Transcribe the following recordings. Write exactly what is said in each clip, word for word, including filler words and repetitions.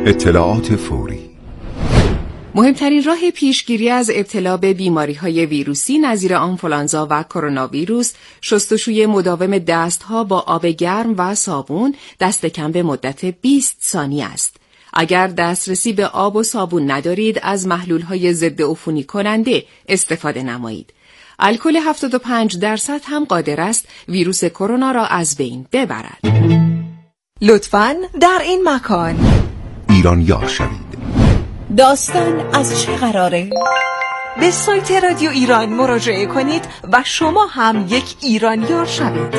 اطلاعات فوری. مهمترین راه پیشگیری از ابتلا به بیماری‌های ویروسی نظیر آنفولانزا و کرونا ویروس، شستشوی مداوم دست‌ها با آب گرم و صابون دست کم به مدت بیست ثانیه است. اگر دسترسی به آب و صابون ندارید، از محلول‌های ضد عفونی کننده استفاده نمایید. الکل هفتاد و پنج درصد هم قادر است ویروس کرونا را از بین ببرد. لطفاً در این مکان ایران یار شوید. داستان از چه قراره؟ به سایت رادیو ایران مراجعه کنید و شما هم یک ایرانیار شوید.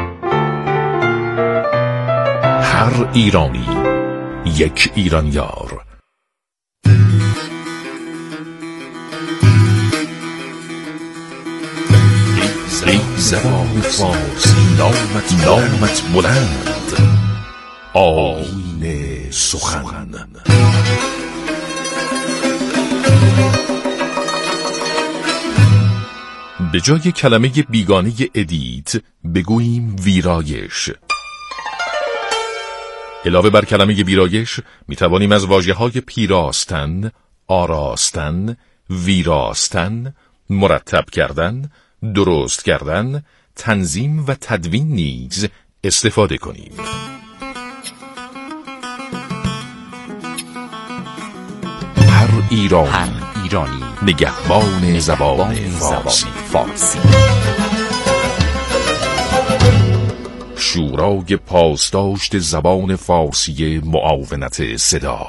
هر ایرانی یک ایرانیار. زبان فارسی نامت نامت بلند، آیین سخن. به جای کلمه بیگانه ادیت بگوییم ویرایش. علاوه بر کلمه ویرایش می توانیم از واژه‌های پیراستن، آراستن، ویراستن، مرتب کردن، درست کردن، تنظیم و تدوین نیز استفاده کنیم. هر ایرانی, هر ایرانی نگهبان زبان فارسی. فارسی. شورای پاسداشت زبان فارسی معاونت صدا.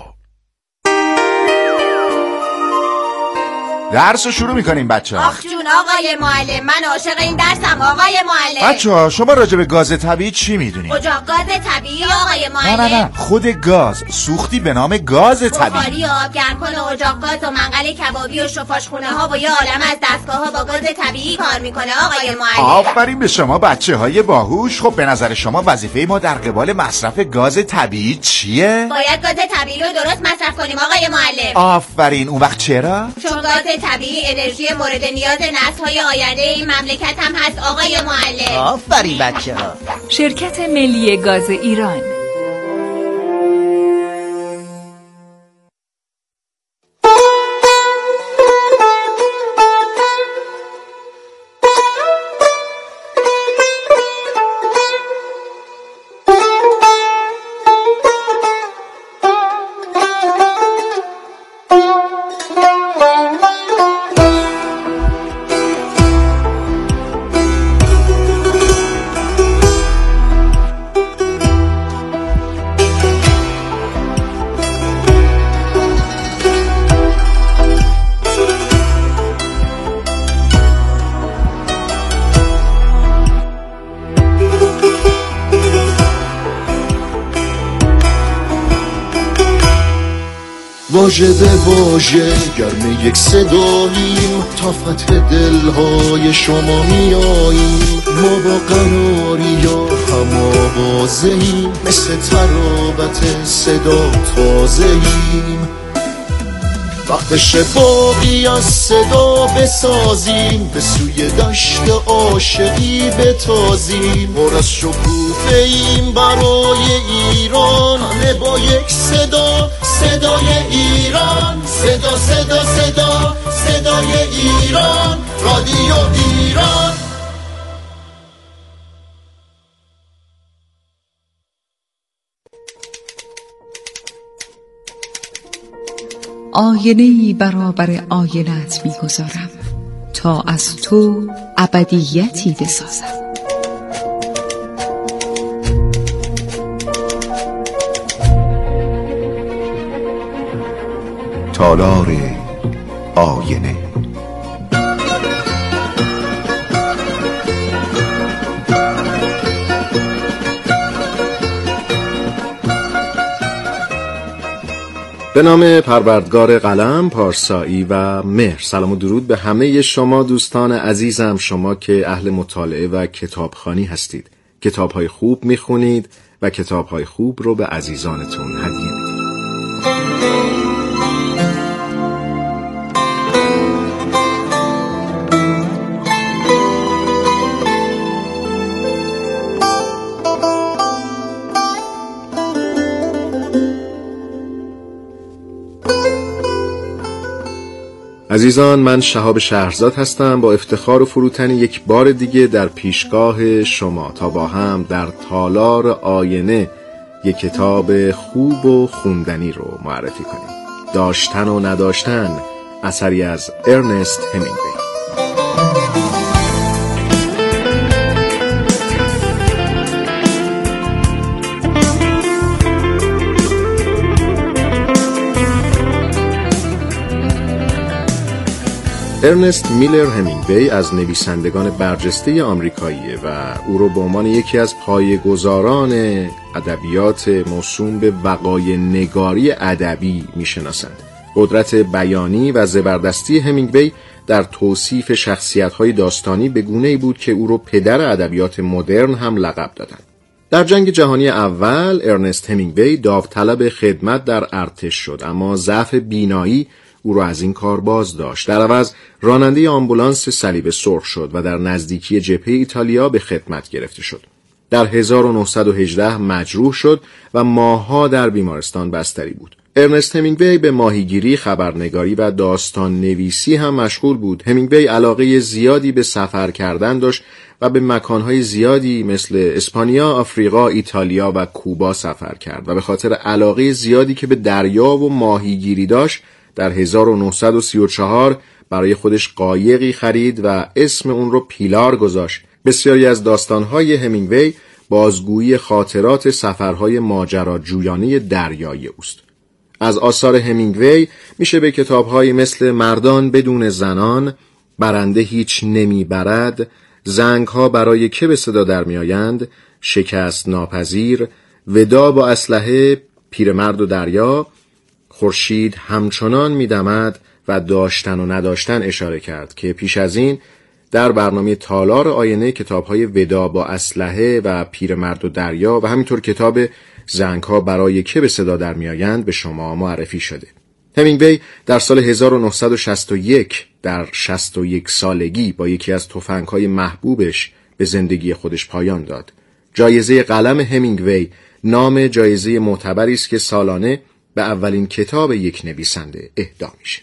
درس رو شروع میکنیم بچه ها. آخ جون آقای معلم، من عاشق این درسم آقای معلم. بچه ها شما راجع به گاز طبیعی چی میدونید؟ اجاق گاز طبیعی آقای معلم؟ نه نه نه خود گاز، سوختی به نام گاز طبیعی. بخاری و آب گرمکن و اجاق گاز و منقل کبابی و شفاشخونه ها و یه عالم از دستگاه ها با گاز طبیعی کار میکنه آقای معلم. آفرین به شما بچه های باهوش. خب به نظر شما وظیفه ما در قبال مصرف گاز طبیعی چیه؟ باید گاز طبیعی رو درست مصرف کنیم آقای معلم. آفرین. اون وقت چرا؟ چون گاز طبیعی انرژی مورد نیاز نسل‌های آینده این مملکت هم هست آقای معلم. آفرین بچه‌ها. شرکت ملی گاز ایران. واژه به واژه گرم یک صداییم، تا فتح دلهای شما میاییم. ما با قراری یا هم آوازه‌ایم، مثل ترابط صدا تازه‌ایم. وقتش باقی از صدا بسازیم، به سوی دشت عاشقی بتازیم. پر از شکوفه ایم برای ایران، همه با یک صدا، صدای ایران. صدا صدا صدا صدای ایران، رادیو ایران. آینه‌ای برابر آینه‌ات می‌گذارم، تا از تو ابدیتی بسازم. تالار آینه. به نام پروردگار قلم، پارسایی و مهر. سلام و درود به همه شما دوستان عزیزم، شما که اهل مطالعه و کتابخوانی هستید، کتاب‌های خوب می‌خونید و کتاب‌های خوب رو به عزیزانتون هدیه میدید. عزیزان، من شهاب شهرزاد هستم با افتخار و فروتنی یک بار دیگه در پیشگاه شما تا با هم در تالار آینه یک کتاب خوب و خوندنی رو معرفی کنیم. داشتن و نداشتن، اثری از ارنست همینگوی. ارنست میلر همینگوی از نویسندگان برجسته آمریکاییه و او رو به عنوان یکی از پایه‌گذاران ادبیات موسوم به وقایع نگاری ادبی میشناسند. قدرت بیانی و زبردستی همینگوی در توصیف شخصیت‌های داستانی به گونه‌ای بود که او رو پدر ادبیات مدرن هم لقب دادند. در جنگ جهانی اول ارنست همینگوی داوطلب خدمت در ارتش شد، اما ضعف بینایی او را از این کار باز داشت. در عوض راننده آمبولانس صلیب سرخ شد و در نزدیکی جبهه ایتالیا به خدمت گرفته شد. در هزار و نهصد و هجده مجروح شد و ماه‌ها در بیمارستان بستری بود. ارنست همینگوی به ماهیگیری، خبرنگاری و داستان نویسی هم مشغول بود. همینگوی علاقه زیادی به سفر کردن داشت و به مکانهای زیادی مثل اسپانیا، آفریقا، ایتالیا و کوبا سفر کرد و به خاطر علاقه زیادی که به دریا و ماهیگیری داشت در هزار و نهصد و سی و چهار برای خودش قایقی خرید و اسم اون رو پیلار گذاشت. بسیاری از داستانهای همینگوی بازگویی خاطرات سفرهای ماجراجویانه دریایی اوست. از آثار همینگوی میشه به کتاب‌هایی مثل مردان بدون زنان، برنده هیچ نمیبرد، زنگ‌ها برای که به صدا در میآیند، شکست ناپذیر، ودا با اسلحه، پیرمرد و دریا، خورشید همچنان میدمد و داشتن و نداشتن اشاره کرد که پیش از این در برنامه تالار آینه کتاب‌های ودا با اسلحه و پیرمرد و دریا و همینطور کتاب زنگ‌ها برای که به صدا در میآیند به شما معرفی شده. همینگوی در سال هزار و نهصد و شصت و یک در شصت و یک سالگی با یکی از تفنگ‌های محبوبش به زندگی خودش پایان داد. جایزه قلم همینگوی نام جایزه معتبری است که سالانه به اولین کتاب یک نویسنده اهدا میشه.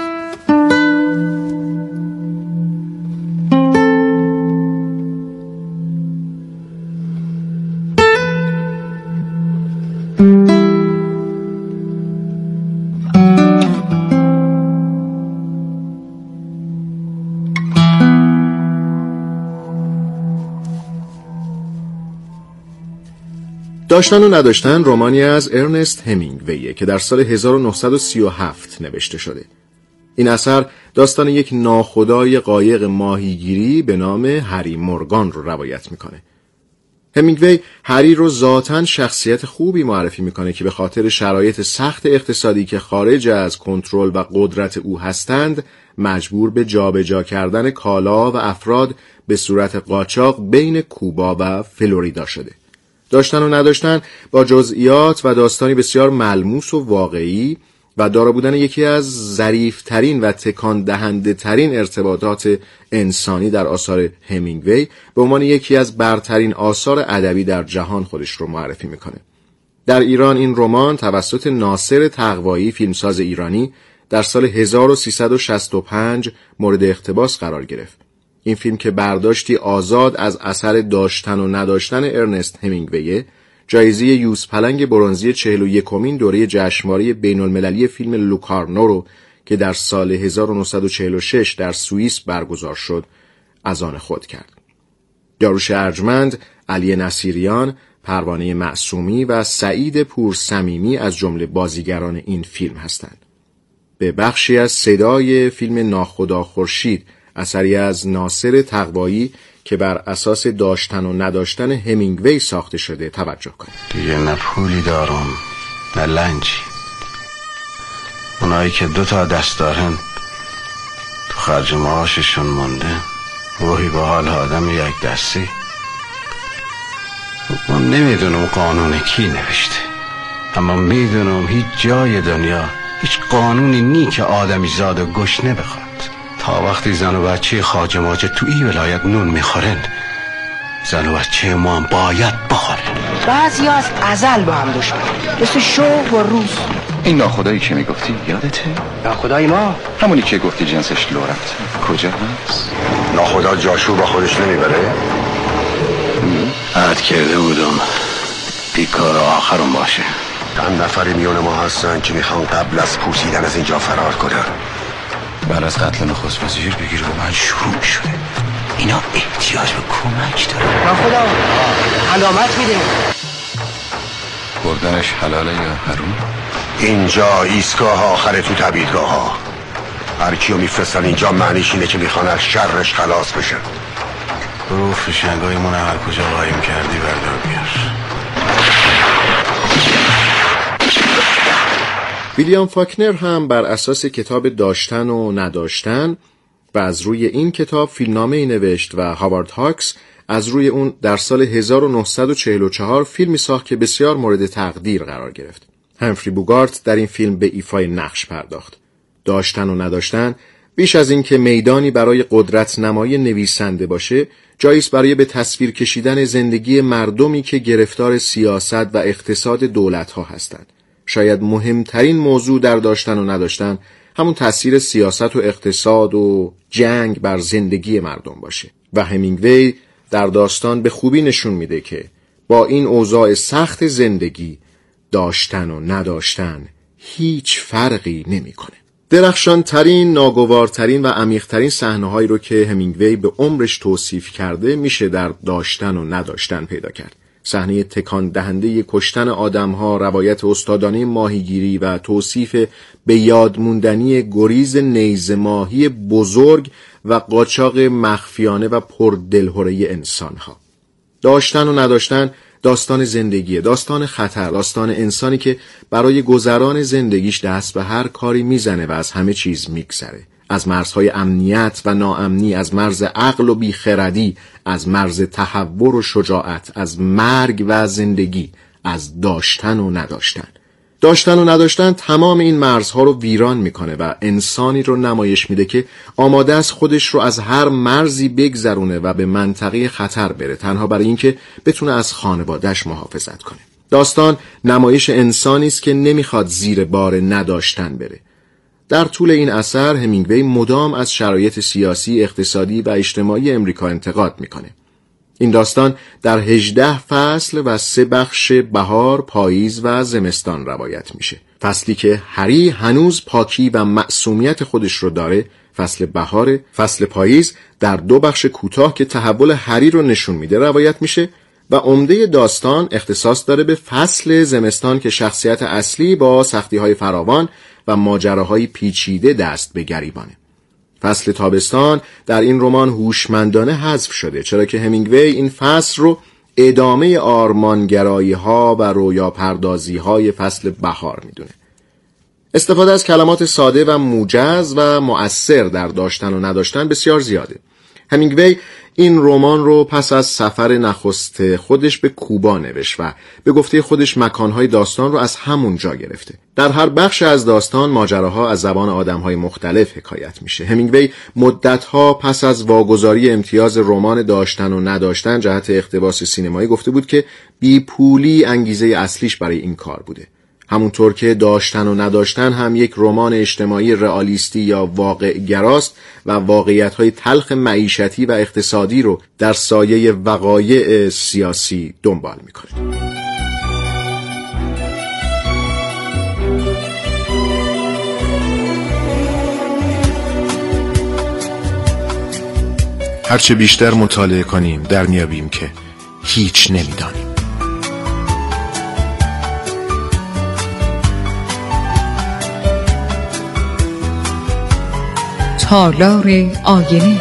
داشتن و نداشتن رمانی از ارنست همینگویه که در سال هزار و نهصد و سی و هفت نوشته شده. این اثر داستان یک ناخدای قایق ماهیگیری به نام هری مورگان رو روایت میکنه. همینگوی هری رو ذاتاً شخصیت خوبی معرفی میکنه که به خاطر شرایط سخت اقتصادی که خارج از کنترل و قدرت او هستند مجبور به جابجا کردن کالا و افراد به صورت قاچاق بین کوبا و فلوریدا شده. داشتن و نداشتن با جزئیات و داستانی بسیار ملموس و واقعی و دارا بودن یکی از ظریف‌ترین و تکان دهنده ترین ارتباطات انسانی در آثار همینگوی به عنوان یکی از برترین آثار ادبی در جهان خودش رو معرفی میکنه. در ایران این رمان توسط ناصر تقوایی فیلمساز ایرانی در سال هزار و سیصد و شصت و پنج مورد اقتباس قرار گرفت. این فیلم که برداشتی آزاد از اثر داشتن و نداشتن ارنست همینگوی، جایزه یوز پلنگ برنزی چهل و یکمین دوره جشنواره بین المللی فیلم لوکارنو رو که در سال هزار و نهصد و چهل و شش در سوئیس برگزار شد از آن خود کرد. داریوش ارجمند، علی نصیریان، پروانه معصومی و سعید پورصمیمی از جمله بازیگران این فیلم هستند. به بخشی از صدای فیلم ناخدا خورشید اثری از ناصر تقوایی که بر اساس داشتن و نداشتن همینگوی ساخته شده توجه کنید. دیگه نه پولی دارم نه لنجی. اونایی که دو تا دست دارن تو خرج معاششون مونده، روحی به حال آدم یک دستی. من نمیدونم قانون کی نوشته، اما میدونم هیچ جای دنیا هیچ قانونی نی که آدمی زاد و گشنه بخواد. تا وقتی زن و بچه خواجه ماجه تو ای ولایت نون میخورن، زن و بچه ما هم باید بخورن. بعضی از ازل با هم دشمن، مثل شوق و روز. این ناخدایی که میگفتی یادته؟ ناخدای ما؟ همونی که گفتی جنسش لورنت کجا هست؟ ناخدا جاشو با خودش نمیبره؟ عهد کرده بودم بیکار آخرون باشه. چند نفری میون ما هستن که میخوان قبل از پوسیدن از اینجا فرار کنن. بعد از قتل نخست وزیر بگیر به من شروع شده. اینا احتیاج به کمک دارن. ناخدا علامت میده. بردنش حلاله یا حروم؟ اینجا ایستگاه آخره تو تبعیدگاه ها. هر کیو میفرستن اینجا معنیش اینه که میخوان از شرش خلاص بشن. برو فشنگایمون هر کجا قایم کردی بردار بیار. ویلیام فاکنر هم بر اساس کتاب داشتن و نداشتن و از روی این کتاب فیلمنامه‌ای نوشت و هاوارد هاکس از روی اون در سال هزار و نهصد و چهل و چهار فیلمی ساخت که بسیار مورد تقدیر قرار گرفت. همفری بوگارت در این فیلم به ایفای نقش پرداخت. داشتن و نداشتن بیش از این که میدانی برای قدرت نمایی نویسنده باشه، جاییست برای به تصویر کشیدن زندگی مردمی که گرفتار سیاست و اقتصاد دولت‌ها هستند. شاید مهمترین موضوع در داشتن و نداشتن همون تأثیر سیاست و اقتصاد و جنگ بر زندگی مردم باشه و همینگوی در داستان به خوبی نشون میده که با این اوضاع سخت زندگی داشتن و نداشتن هیچ فرقی نمیکنه. درخشان ترین، ناگوارترین و عمیق‌ترین صحنه‌هایی رو که همینگوی به عمرش توصیف کرده میشه در داشتن و نداشتن پیدا کرد. صحنه تکان دهنده کشتن آدم‌ها، روایت استادانه ماهیگیری و توصیف به یاد موندنی گریز نیزه ماهی بزرگ و قاچاق مخفیانه و پردلهره انسان‌ها. داشتن و نداشتن داستان زندگیه، داستان خطر، داستان انسانی که برای گذران زندگیش دست به هر کاری میزنه و از همه چیز میگذره. از مرزهای امنیت و ناامنی، از مرز عقل و بیخردی، از مرز تحور و شجاعت، از مرگ و زندگی، از داشتن و نداشتن. داشتن و نداشتن تمام این مرزها رو ویران میکنه و انسانی رو نمایش میده که آماده است خودش رو از هر مرزی بگذرونه و به منطقه خطر بره، تنها برای اینکه بتونه از خانواده‌اش محافظت کنه. داستان نمایش انسانی است که نمیخواد زیر بار نداشتن بره. در طول این اثر همینگوی مدام از شرایط سیاسی، اقتصادی و اجتماعی امریکا انتقاد میکنه. این داستان در هجده فصل و سه بخش بهار، پاییز و زمستان روایت میشه. فصلی که هری هنوز پاکی و معصومیت خودش رو داره، فصل بهار، فصل پاییز در دو بخش کوتاه که تحول هری رو نشون میده روایت میشه و عمده داستان اختصاص داره به فصل زمستان که شخصیت اصلی با سختی‌های فراوان و ماجراهای پیچیده دست به گریبانه. فصل تابستان در این رمان هوشمندانه حذف شده، چرا که همینگوی این فصل رو ادامه آرمانگرایی ها و رویا پردازی های فصل بهار میدونه. استفاده از کلمات ساده و موجز و مؤثر در داشتن و نداشتن بسیار زیاده. همینگوی این رمان رو پس از سفر نخست خودش به کوبا نوشت و به گفته خودش مکانهای داستان رو از همون جا گرفته. در هر بخش از داستان ماجراها از زبان آدمهای مختلف حکایت میشه. همینگوی مدتها پس از واگذاری امتیاز رمان داشتن و نداشتن جهت اقتباس سینمایی گفته بود که بی پولی انگیزه اصلیش برای این کار بوده. همونطور که داشتن و نداشتن هم یک رمان اجتماعی رئالیستی یا واقع گراست و واقعیت‌های تلخ معیشتی و اقتصادی رو در سایه وقایع سیاسی دنبال می‌کنه. هرچه بیشتر مطالعه کنیم در میابیم که هیچ نمیدانیم. تالار آینه.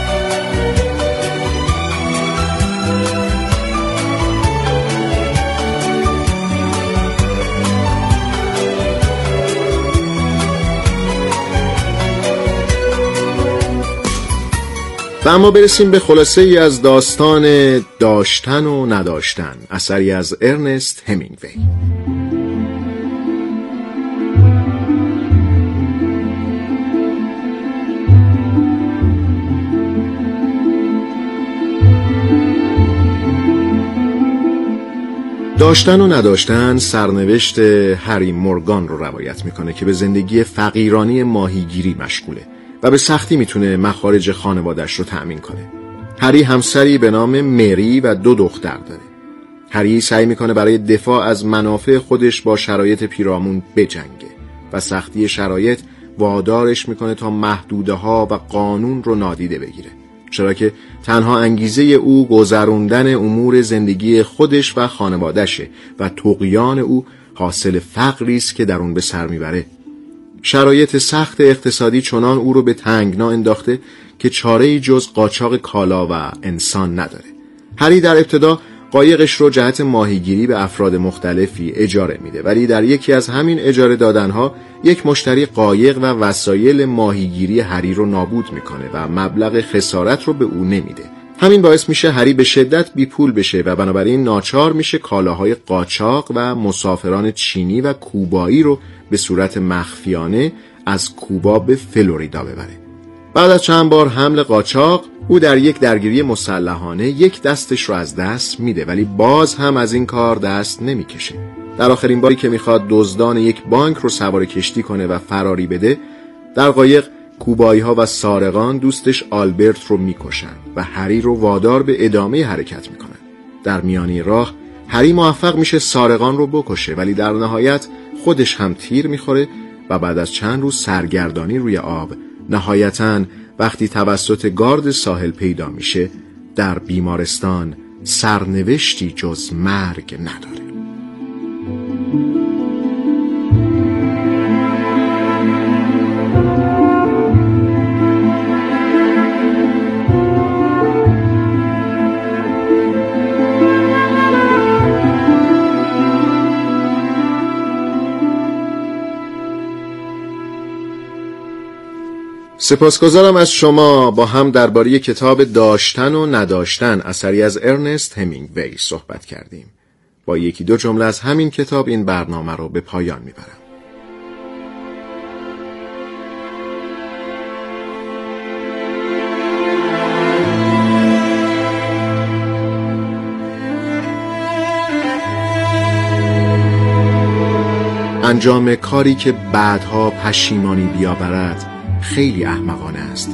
و اما برسیم به خلاصه ای از داستان داشتن و نداشتن، اثری از ارنست همینگوی. داشتن و نداشتن سرنوشت هری مورگان رو روایت میکنه که به زندگی فقیرانی ماهیگیری مشغوله و به سختی میتونه مخارج خانواده‌اش رو تأمین کنه. هری همسری به نام مری و دو دختر داره. هری سعی میکنه برای دفاع از منافع خودش با شرایط پیرامون بجنگه و سختی شرایط وادارش میکنه تا محدوده ها و قانون رو نادیده بگیره، چرا که تنها انگیزه او گذروندن امور زندگی خودش و خانواده‌شه و طغیان او حاصل فقری است که در اون به سر میبره. شرایط سخت اقتصادی چنان او رو به تنگنا انداخته که چاره‌ای جز قاچاق کالا و انسان نداره. هری در ابتدا قایقش رو جهت ماهیگیری به افراد مختلفی اجاره میده، ولی در یکی از همین اجاره دادنها یک مشتری قایق و وسایل ماهیگیری هری رو نابود میکنه و مبلغ خسارت رو به او نمیده. همین باعث میشه هری به شدت بی پول بشه و بنابراین ناچار میشه کالاهای قاچاق و مسافران چینی و کوبایی رو به صورت مخفیانه از کوبا به فلوریدا ببره. بعد از چند بار حمل قاچاق او در یک درگیری مسلحانه یک دستش رو از دست میده، ولی باز هم از این کار دست نمیکشه. در آخرین باری که میخواد دزدان یک بانک رو سوار کشتی کنه و فراری بده، در قایق کوبایی ها و سارقان دوستش آلبرت رو میکشن و هری رو وادار به ادامه حرکت میکنن. در میانی راه هری موفق میشه سارقان رو بکشه، ولی در نهایت خودش هم تیر میخوره و بعد از چند روز سرگردانی روی آب نهایتاً وقتی توسط گارد ساحل پیدا میشه در بیمارستان سرنوشتی جز مرگ نداره. سپاسگزارم از شما با هم درباره کتاب داشتن و نداشتن اثری از ارنست همینگوی صحبت کردیم. با یکی دو جمله از همین کتاب این برنامه رو به پایان میبرم. انجام کاری که بعدها پشیمانی بیاورد خیلی احمقانه است.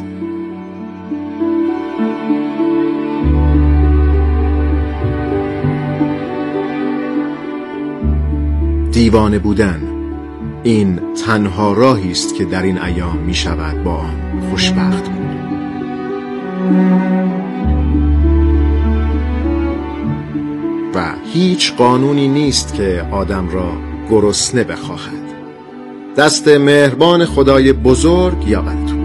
دیوانه بودن این تنها راهی است که در این ایام می شود با آن خوشبخت بود. و هیچ قانونی نیست که آدم را گرسنه بخواهد. دست مهربان خدای بزرگ یاورتون.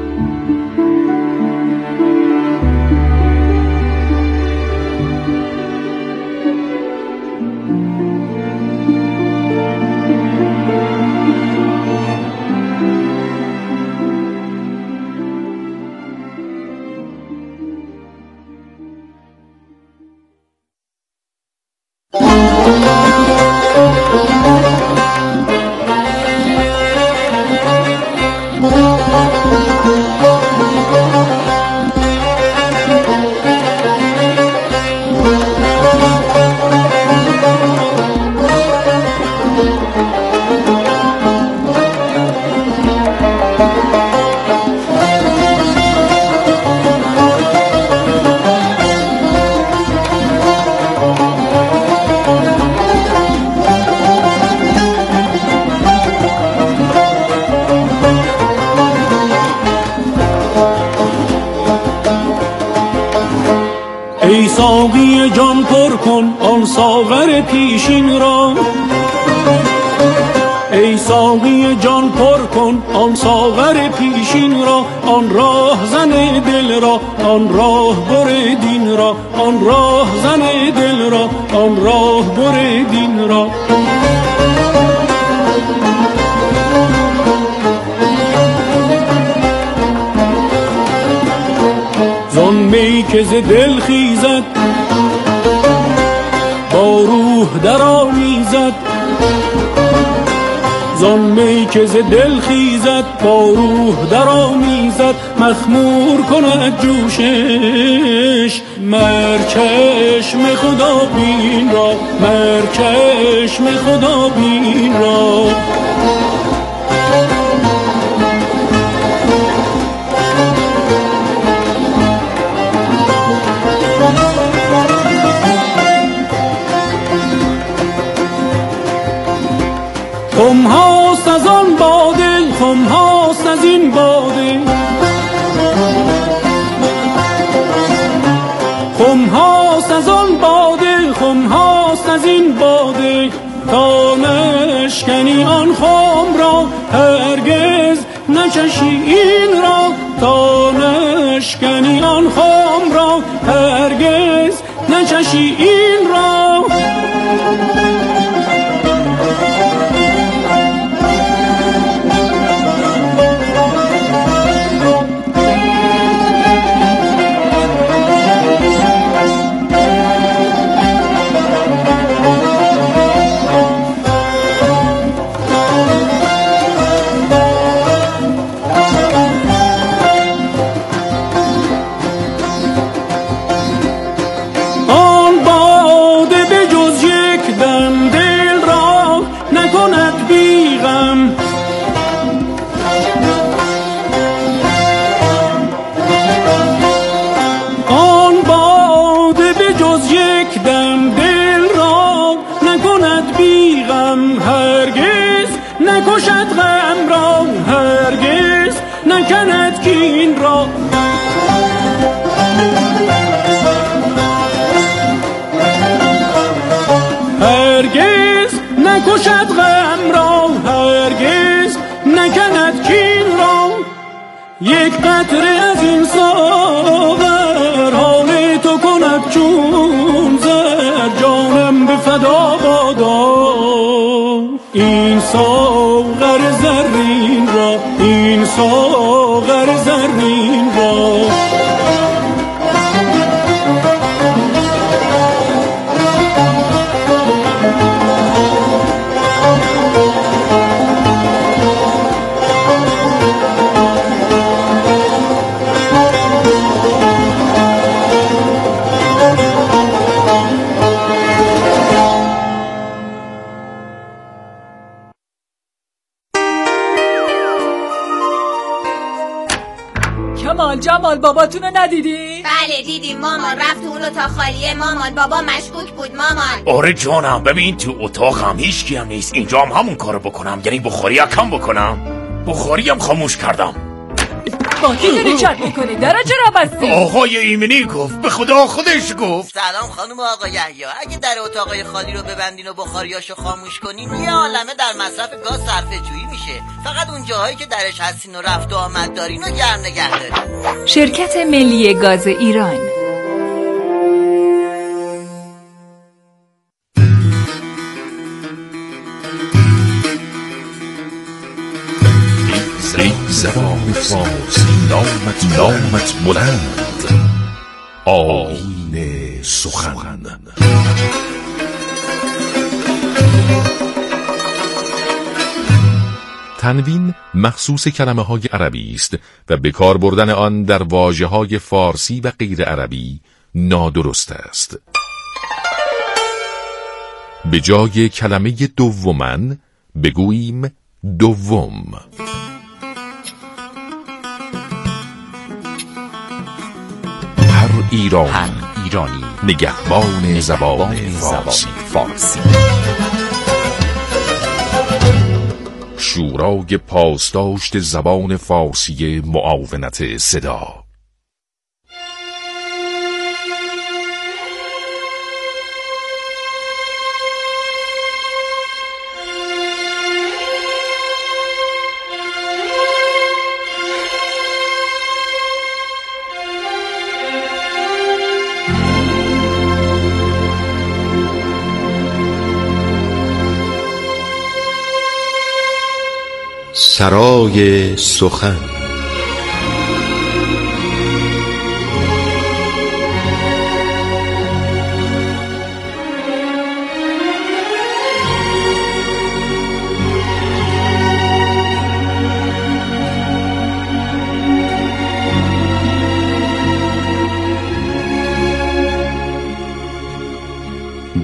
ای ساقی جان پر کن آن ساغر پیشین را، ای ساقی جان پر کن آن ساغر پیشین را، آن راه زن دل را، آن راه بر دین را، آن راه زن دل را، آن راه بر دین را. زان می که ز دل خیزد با روح در آمیزد، زان می که ز دل خیزد با روح در آمیزد مخمور کند جوشش مر چشم خدا بین را مر چشم خدا بین را خم هاست از آن باده خم هاست از این باده خم هاست از آن باده خم هاست از این باده تا نشکنی آن خم را هرگز نچشی این را تا نشکنی آن خم را هرگز نچشی این را نکشد غم را هرگز نکند کین را یک قطره از این ساغر حال تو کند چون زر جانم به فدا بادا این ساغر زرین را این ساغر زرین را جمال باباتونو ندیدی؟ بله دیدیم مامان، رفت اون اتاق خالیه مامان، بابا مشکوک بود مامان. آره جانم، ببین تو اتاقم هیچ کی هم نیست، اینجا هم همون کارو بکنم، یعنی بخاری کم بکنم، بخاری هم خاموش کردم. با کی داری چت میکنی؟ درجه را بستی؟ آقای ایمنی گفت، به خدا خودش گفت. سلام خانم آقا یحیی، اگه در اتاقای خالی رو ببندین و بخاریاشو خاموش کنین یه عالمه در مصرف گاز صرفه جویی میشه. فقط اون جاهایی که درش هستین و رفت و آمد دارین و گرم نگه دارین. شرکت ملی گاز ایران. زبان فارسی نامت نامت بلند، آیین سخن. تنوین مخصوص کلمه های عربی است و به کار بردن آن در واژه های فارسی و غیر عربی نادرست است. به جای کلمه دومن بگوییم دوم. هر ایران هر ایرانی نگهبان زبان فارسی. فارسی شورای پاسداشت زبان فارسی معاونت صدا. سرای سخن.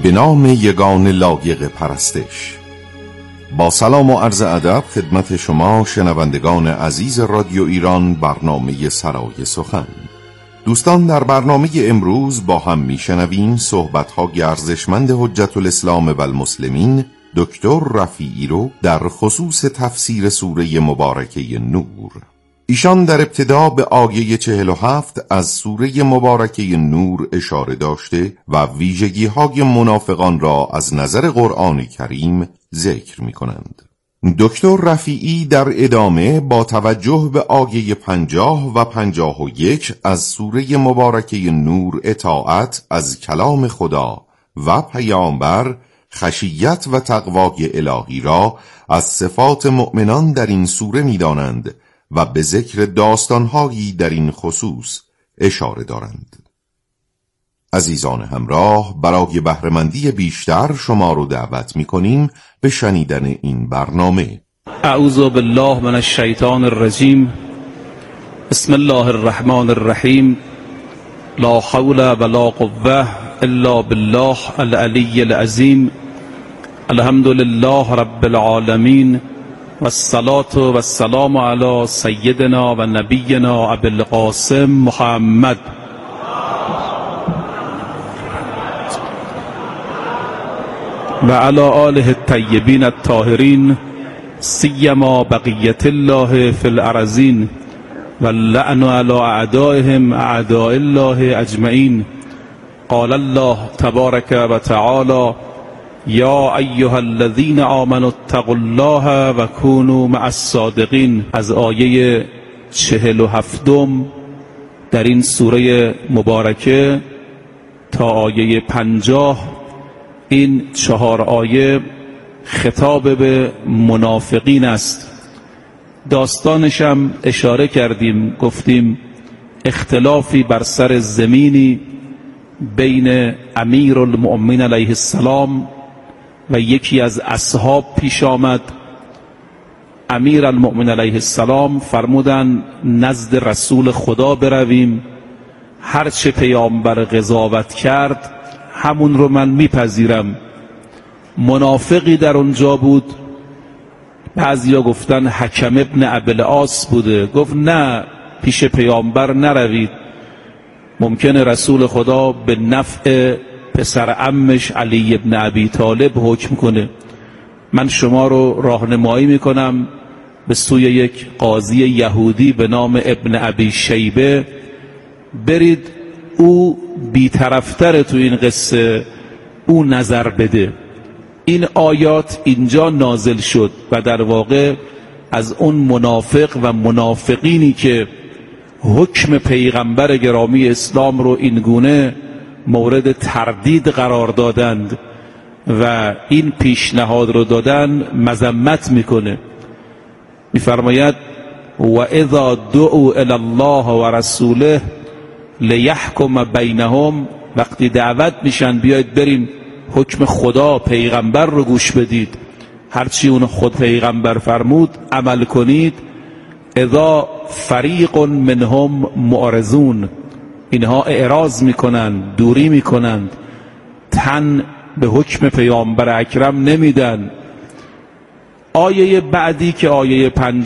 به نام یگان لایق پرستش. با سلام و عرض ادب خدمت شما شنوندگان عزیز رادیو ایران، برنامه سرای سخن. دوستان، در برنامه امروز با هم میشنویم صحبت‌های ارزشمند حجت الاسلام و المسلمین دکتر رفیعی رو در خصوص تفسیر سوره مبارکه نور. ایشان در ابتدا به آیه چهل و هفت از سوره مبارکه نور اشاره داشته و ویژگی‌های منافقان را از نظر قرآن کریم ذکر می‌کنند. دکتر رفیعی در ادامه با توجه به آیه پنجاه و پنجاه و یک از سوره مبارکه نور اطاعت از کلام خدا و پیامبر، خشیت و تقوای الهی را از صفات مؤمنان در این سوره می‌دانند و به ذکر داستان‌هایی در این خصوص اشاره دارند. عزیزان همراه، برای بهره‌مندی بیشتر شما رو دعوت می‌کنیم به شنیدن این برنامه. اعوذ بالله من الشیطان الرجیم. بسم الله الرحمن الرحیم. لا حول ولا قوة الا بالله العلی العظیم. الحمد لله رب العالمین والصلاة والسلام علی سیدنا و نبینا ابی القاسم محمد و علی آله الطیبین الطاهرین سیما بقیت الله فی الارضین و اللعن علی اعدائهم اعداء الله اجمعین. قال الله تبارک و تعالی یا ایها الذین آمنوا اتقوا الله و کونوا مع الصادقین. از آیه چهل و هفتم در این سوره مبارکه تا آیه پنجاه، این چهار آیه خطاب به منافقین است. داستانشم اشاره کردیم، گفتیم اختلافی بر سر زمینی بین امیر المؤمنین علیه السلام و یکی از اصحاب پیش آمد. امیر المؤمنین علیه السلام فرمودن نزد رسول خدا برویم، هرچه پیامبر قضاوت کرد همون رو من میپذیرم. منافقی در اونجا بود، بعضیا گفتن حکم ابن ابوالعاص بوده، گفت نه پیش پیامبر نروید، ممکنه رسول خدا به نفع پسر عمش علی ابن ابی طالب حکم کنه. من شما رو راهنمایی میکنم به سوی یک قاضی یهودی به نام ابن ابی شیبه، برید او بی‌طرف‌تر تو این قصه، او نظر بده. این آیات اینجا نازل شد و در واقع از اون منافق و منافقینی که حکم پیغمبر گرامی اسلام رو این گونه مورد تردید قرار دادند و این پیشنهاد رو دادن مذمت میکنه. میفرماید و اذا دعوا الی الله و رسوله لیحکم بینهم، وقتی دعوت میشن بیاید بریم حکم خدا پیغمبر رو گوش بدید، هرچی اون خود پیغمبر فرمود عمل کنید. اذا فریق منهم معرضون، اینها اعراض میکنن، دوری میکنند، تن به حکم پیامبر اکرم نمیدن. آیه بعدی که آیه پنج